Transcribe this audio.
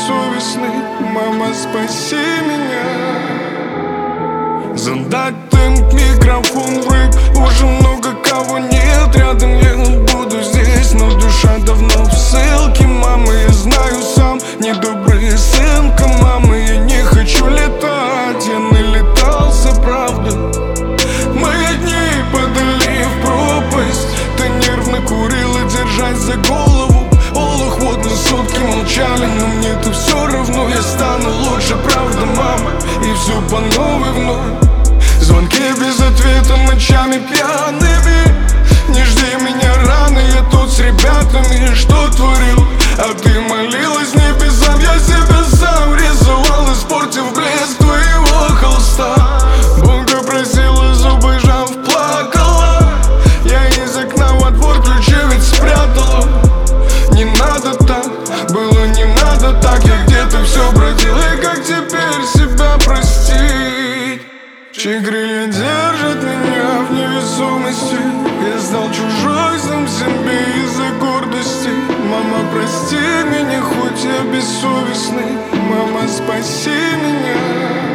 бессовестный. Мама, спаси меня. Задать темп, микрофон, рэп. Уже много кого нет рядом, я буду здесь, но душа давно в ссылке. Мама, я знаю сам, недобрый сынка. Мама, я не хочу летать, я налетался, правда. Мои дни падали в пропасть. Ты нервно курила, держась за голову. Олух, вот на сутки молчали, но мне-то все равно. Я стану лучше, правда, мама, и все по новой вновь. Звонки без ответа, ночами пьяными. Не жди меня рано, я тут с ребятами. Что творил, а ты молилась небесам. Я себя сам рисовал, испортив блеск твоего холста. Бога просила, зубы жав, плакала. Я из окна во двор ключи ведь спрятала. Не надо так, было не надо так. Я где-то все бродил, и как теперь себя простить? Чьи крылья держат меня в невесомости? Я стал чужой сам себе из-за гордости. Мама, прости меня, хоть я бессовестный. Мама, спаси меня.